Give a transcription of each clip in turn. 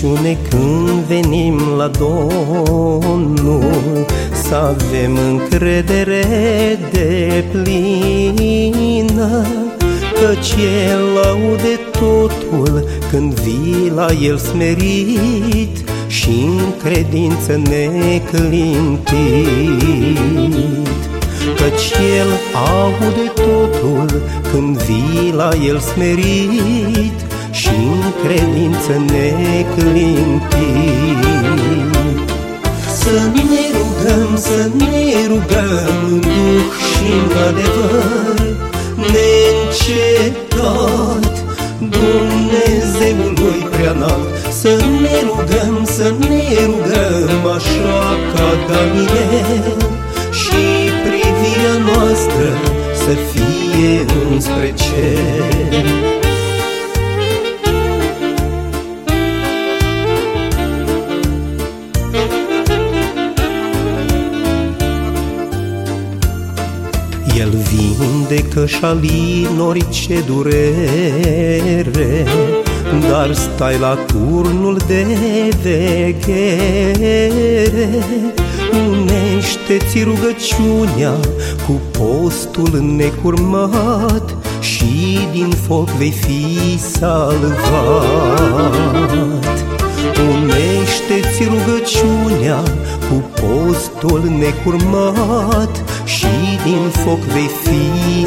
rugăciune când venim la Domnul, să avem încredere deplină, căci El aude totul când vii la El smerit și în credință neclintit. Căci El aude totul când vii la El smerit și în credință neclintit. Să ne rugăm, să ne rugăm în duh și în adevăr neîncetat Dumnezeului preanalt. Să ne rugăm, să ne rugăm așa ca Daniel și privirea noastră să fie înspre cer. El vindecă și alin orice durere, dar stai la turnul de veghere. Unește-ți rugăciunea cu postul necurmat și din foc vei fi salvat. Unește-ți rugăciunea cu postul necurmat și din foc vei fi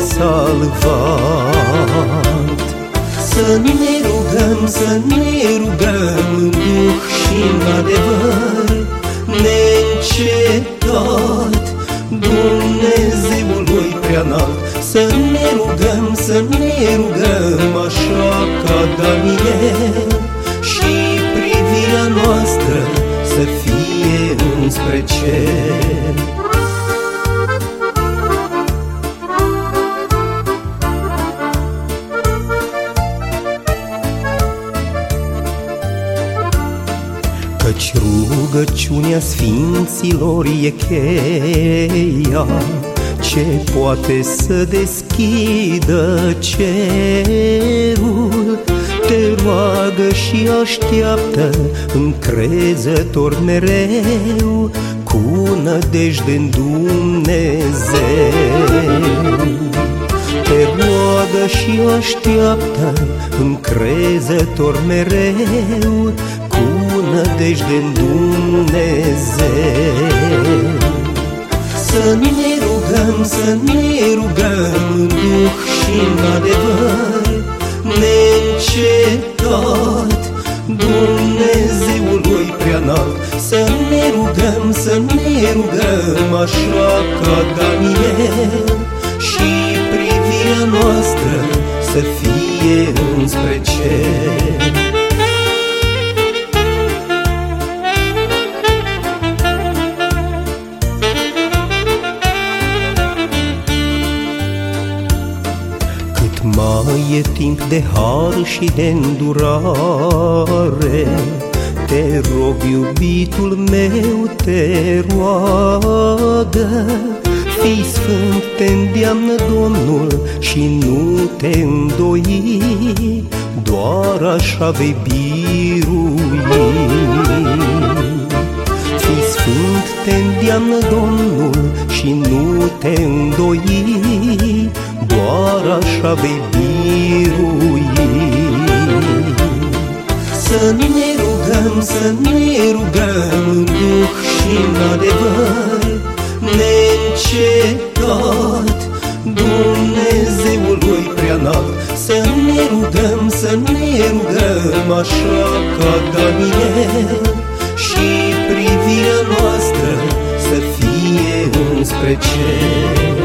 salvat. Să ne rugăm, să ne rugăm în duh și în adevăr neîncetat Dumnezeului preanalt. Să ne rugăm, să ne rugăm așa ca Daniel și privirea noastră să fie înspre cer. Căci rugăciunea sfinților e cheia ce poate să deschidă cerul. Te roagă și așteaptă încrezător mereu, cu nădejde în Dumnezeu. Te roagă și așteaptă încrezător mereu, cu nădejde în Dumnezeu. Să ne rugăm, să ne rugăm în duh și în adevăr neîncetat Dumnezeului preanalt. Să ne rugăm, să ne rugăm așa ca Daniel și privirea noastră să fie înspre cer. Mai e timp de har și de îndurare, te rog, iubitul meu, te roagă. Fii sfânt, te îndeamnă Domnul și nu te îndoi, doar așa vei birui. Fii sfânt, te îndeamnă Domnul și nu te îndoi, doar așa vei birui. Să ne rugăm, să ne rugăm în duh și în adevăr neîncetat Dumnezeului preanalt. Să ne rugăm, să ne rugăm așa ca Daniel și privirea noastră să fie înspre cer.